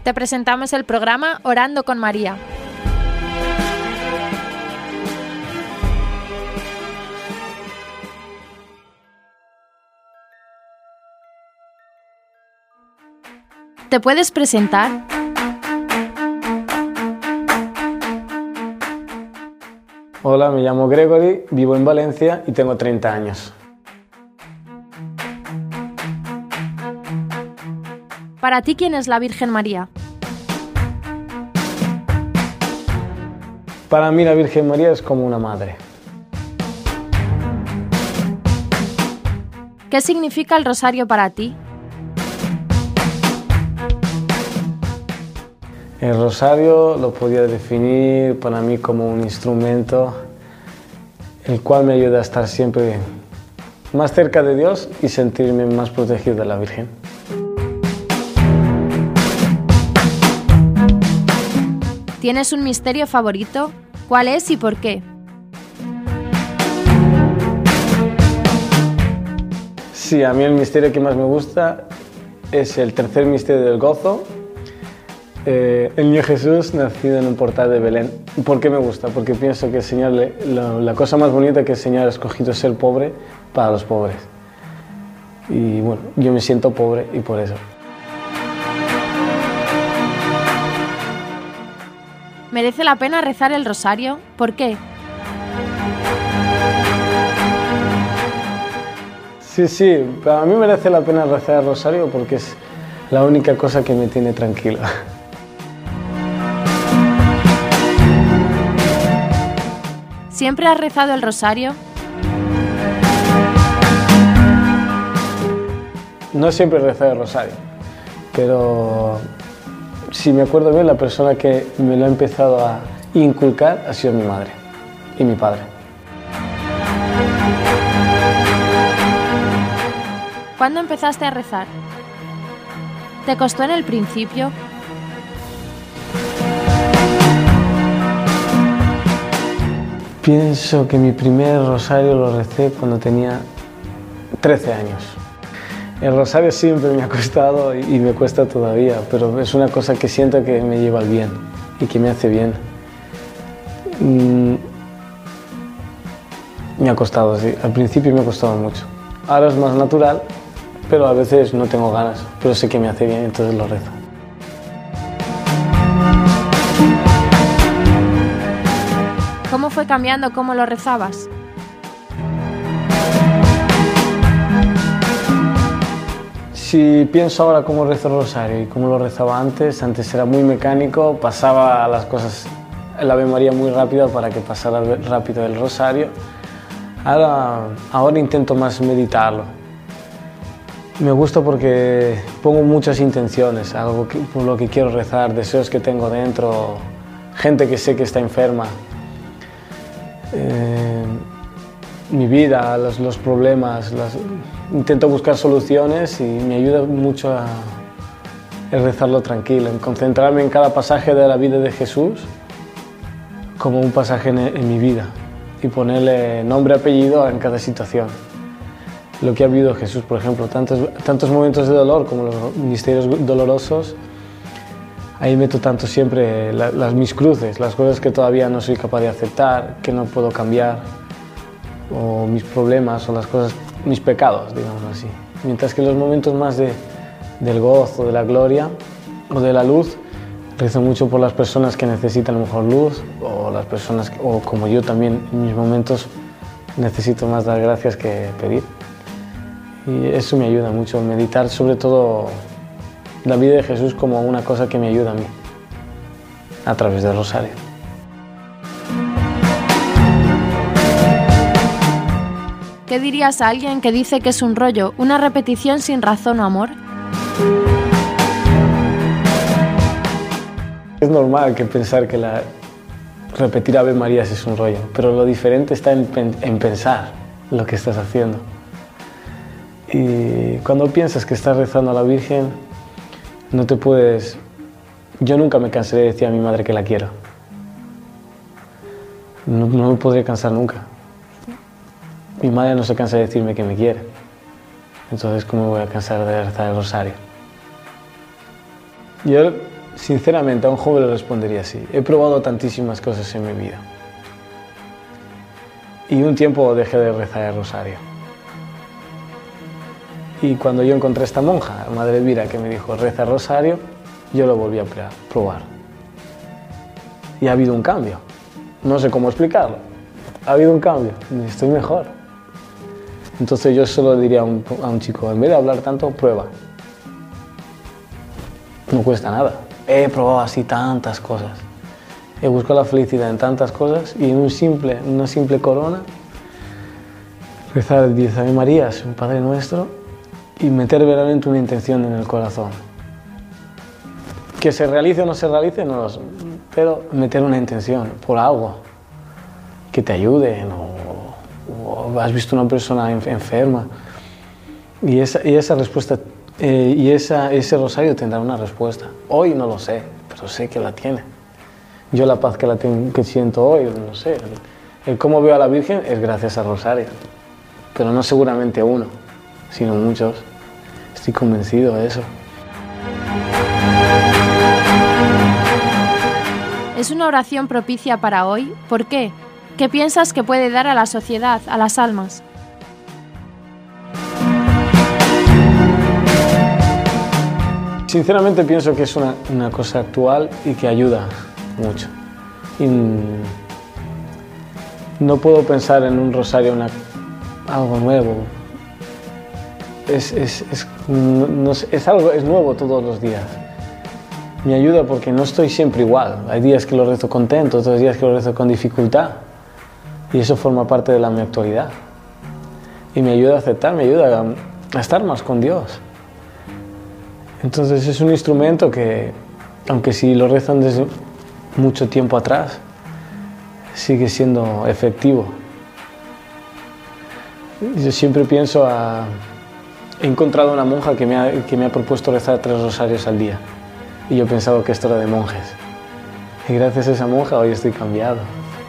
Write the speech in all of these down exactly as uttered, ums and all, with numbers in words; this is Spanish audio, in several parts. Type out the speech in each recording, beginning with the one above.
te presentamos el programa Orando con María. ¿Te puedes presentar? Hola, me llamo Gregory, vivo en Valencia y tengo treinta años. Para ti, ¿quién es la Virgen María? Para mí la Virgen María es como una madre. ¿Qué significa el rosario para ti? El rosario lo podría definir para mí como un instrumento el cual me ayuda a estar siempre más cerca de Dios y sentirme más protegido de la Virgen. ¿Tienes un misterio favorito? ¿Cuál es y por qué? Sí, a mí el misterio que más me gusta es el tercer misterio del gozo. Eh, el niño Jesús nacido en un portal de Belén. ¿Por qué me gusta? Porque pienso que el Señor, le, la, la cosa más bonita que el Señor ha escogido es ser pobre para los pobres. Y bueno, yo me siento pobre y por eso. ¿Merece la pena rezar el rosario? ¿Por qué? Sí, sí, para mí merece la pena rezar el rosario porque es la única cosa que me tiene tranquilo. ¿Siempre has rezado el rosario? No siempre he rezado el rosario, pero si me acuerdo bien, la persona que me lo ha empezado a inculcar ha sido mi madre y mi padre. ¿Cuándo empezaste a rezar? ¿Te costó en el principio? Pienso que mi primer rosario lo recé cuando tenía trece años. El rosario siempre me ha costado y me cuesta todavía, pero es una cosa que siento que me lleva al bien y que me hace bien. Mm, me ha costado, sí. Al principio me ha costado mucho. Ahora es más natural, pero a veces no tengo ganas, pero sé que me hace bien, entonces lo rezo. ¿Cómo fue cambiando cómo lo rezabas? Si pienso ahora cómo rezo el rosario y cómo lo rezaba antes, antes era muy mecánico, pasaba las cosas, el Ave María muy rápido para que pasara rápido el rosario. Ahora, ahora intento más meditarlo. Me gusta porque pongo muchas intenciones, algo que, por lo que quiero rezar, deseos que tengo dentro, gente que sé que está enferma. Eh, mi vida, los, los problemas, las, intento buscar soluciones y me ayuda mucho a, a rezarlo tranquilo, en concentrarme en cada pasaje de la vida de Jesús como un pasaje en, en mi vida y ponerle nombre y apellido en cada situación. Lo que ha vivido Jesús, por ejemplo, tantos, tantos momentos de dolor como los misterios dolorosos, ahí meto tanto siempre la, las, mis cruces, las cosas que todavía no soy capaz de aceptar, que no puedo cambiar, o mis problemas, o las cosas, mis pecados, digamos así. Mientras que en los momentos más de, del gozo, de la gloria o de la luz, rezo mucho por las personas que necesitan a lo mejor luz, o las personas, que, o como yo también en mis momentos necesito más dar gracias que pedir. Y eso me ayuda mucho, meditar sobre todo la vida de Jesús como una cosa que me ayuda a mí, a través del rosario. ¿Qué dirías a alguien que dice que es un rollo, una repetición sin razón o amor? Es normal que pensar que la, repetir Ave Marías es un rollo, pero lo diferente está en, en pensar lo que estás haciendo. Y cuando piensas que estás rezando a la Virgen, no te puedes... Yo nunca me cansaré de decir a mi madre que la quiero. No, no me podré cansar nunca. Mi madre no se cansa de decirme que me quiere. Entonces, ¿cómo me voy a cansar de rezar el rosario? Yo Sinceramente, a un joven le respondería así. He probado tantísimas cosas en mi vida. Y un tiempo dejé de rezar el rosario. Y cuando yo encontré a esta monja, Madre Elvira, que me dijo, reza el rosario, yo lo volví a probar. Y ha habido un cambio. No sé cómo explicarlo. Ha habido un cambio. Estoy mejor. Entonces yo solo diría a un, a un chico, en vez de hablar tanto, prueba. No cuesta nada. He probado así tantas cosas. He buscado la felicidad en tantas cosas y en un simple, una simple corona, rezar el diez Ave Marías, un Padre Nuestro, y meter verdaderamente una intención en el corazón. Que se realice o no se realice, no lo sé, pero meter una intención por algo que te ayude, o, o has visto una persona enferma y esa, y esa respuesta, eh, y esa, ese rosario tendrá una respuesta. Hoy no lo sé, pero sé que la tiene. Yo la paz que, la tengo, que siento hoy, no sé, el, el cómo veo a la Virgen es gracias al rosario, pero no seguramente uno, sino muchos. Estoy convencido de eso. Es una oración propicia para hoy. ¿Por qué? ¿Qué piensas que puede dar a la sociedad, a las almas? Sinceramente pienso que es una, una cosa actual y que ayuda mucho. Y no puedo pensar en un rosario, una, algo nuevo. Es, es, es, no, no, es algo es nuevo todos los días. Me ayuda porque no estoy siempre igual. Hay días que lo rezo contento, otros días que lo rezo con dificultad. Y eso forma parte de la mi actualidad. Y me ayuda a aceptar, me ayuda a, a estar más con Dios. Entonces es un instrumento que, aunque si lo rezan desde mucho tiempo atrás, sigue siendo efectivo. Yo siempre pienso a... He encontrado una monja que me ha, que me ha propuesto rezar tres rosarios al día. Y yo pensaba que esto era de monjes. Y gracias a esa monja hoy estoy cambiado.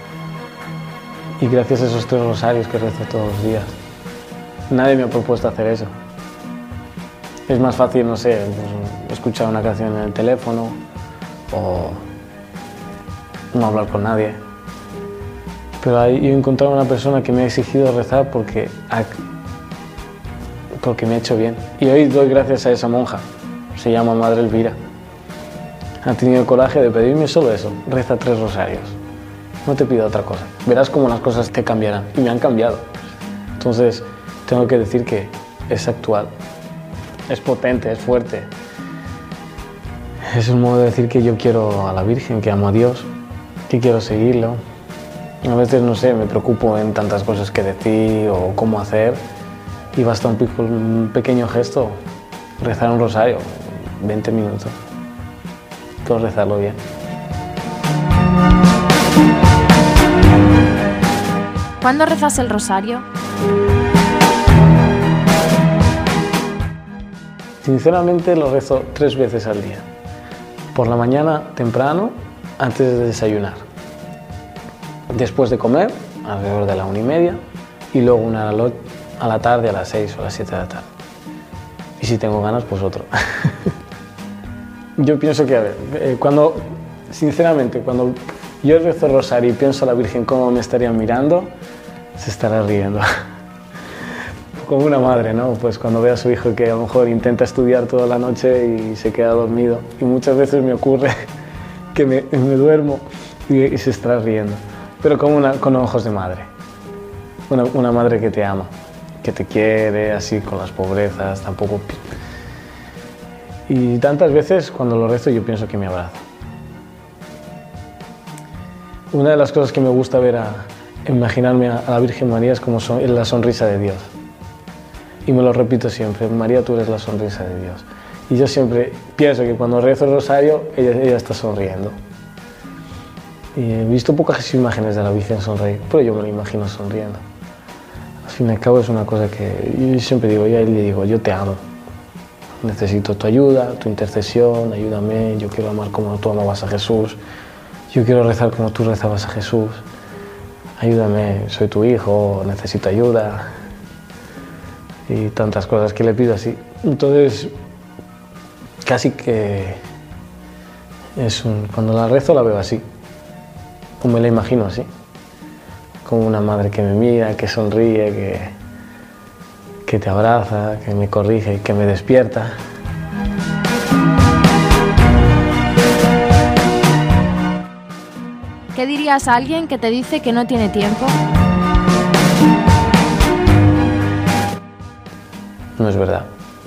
Y gracias a esos tres rosarios que rezo todos los días. Nadie me ha propuesto hacer eso. Es más fácil, no sé, pues, escuchar una canción en el teléfono o no hablar con nadie. Pero ahí yo he encontrado una persona que me ha exigido rezar porque, ha, porque me ha hecho bien. Y hoy doy gracias a esa monja. Se llama Madre Elvira. Ha tenido el coraje de pedirme solo eso, reza tres rosarios. No te pido otra cosa. Verás cómo las cosas te cambiarán. Y me han cambiado. Entonces, tengo que decir que es actual. Es potente, es fuerte. Es un modo de decir que yo quiero a la Virgen, que amo a Dios, que quiero seguirlo. A veces, no sé, me preocupo en tantas cosas que decir o cómo hacer y basta un, pico, un pequeño gesto, rezar un rosario, veinte minutos. Puedo rezarlo bien. ¿Cuándo rezas el rosario? Sinceramente lo rezo tres veces al día. Por la mañana temprano, antes de desayunar. Después de comer, alrededor de la una y media. Y luego una a la tarde, a las seis o a las siete de la tarde. Y si tengo ganas, pues otro. Yo pienso que, a ver, eh, cuando, sinceramente, cuando yo rezo el rosario y pienso a la Virgen cómo me estaría mirando, se estará riendo. Como una madre, ¿no? Pues cuando ve a su hijo que a lo mejor intenta estudiar toda la noche y se queda dormido. Y muchas veces me ocurre que me, me duermo y, y se estará riendo. Pero como una, con ojos de madre. Una, una madre que te ama, que te quiere, así con las pobrezas, tampoco... Y tantas veces cuando lo rezo yo pienso que me abraza. Una de las cosas que me gusta ver a imaginarme a la Virgen María es como son, es la sonrisa de Dios. Y me lo repito siempre, María, tú eres la sonrisa de Dios. Y yo siempre pienso que cuando rezo el rosario, ella, ella está sonriendo. Y he visto pocas imágenes de la Virgen sonreír, pero yo me lo imagino sonriendo. Al fin y al cabo es una cosa que yo siempre digo, yo a él le digo, yo te amo. Necesito tu ayuda, tu intercesión, ayúdame, yo quiero amar como tú amabas a Jesús, yo quiero rezar como tú rezabas a Jesús, ayúdame, soy tu hijo, necesito ayuda y tantas cosas que le pido así. Entonces, casi que Es un, cuando la rezo la veo así, o me la imagino así, como una madre que me mira, que sonríe, que, que te abraza, que me corrige, que me despierta. ¿Qué dirías a alguien que te dice que no tiene tiempo? No es verdad.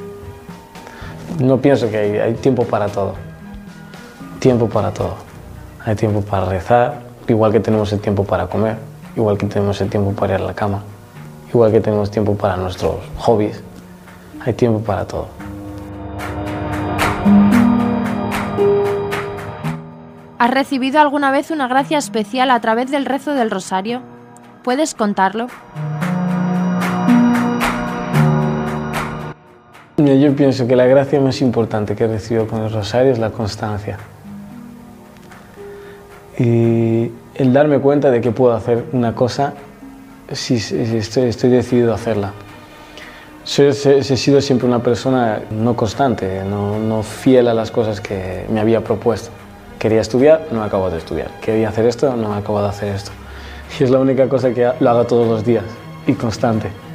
No pienso que hay, hay tiempo para todo. Tiempo para todo. Hay tiempo para rezar, igual que tenemos el tiempo para comer, igual que tenemos el tiempo para ir a la cama, igual que tenemos tiempo para nuestros hobbies. Hay tiempo para todo. ¿Has recibido alguna vez una gracia especial a través del rezo del rosario? ¿Puedes contarlo? Yo pienso que la gracia más importante que he recibido con el rosario es la constancia. Y el darme cuenta de que puedo hacer una cosa si, si estoy, estoy decidido a hacerla. Soy, he, he sido siempre una persona no constante, no, no fiel a las cosas que me había propuesto. Quería estudiar, no acabo de estudiar. Quería hacer esto, no acabo de hacer esto. Y es la única cosa que lo hago todos los días y constante.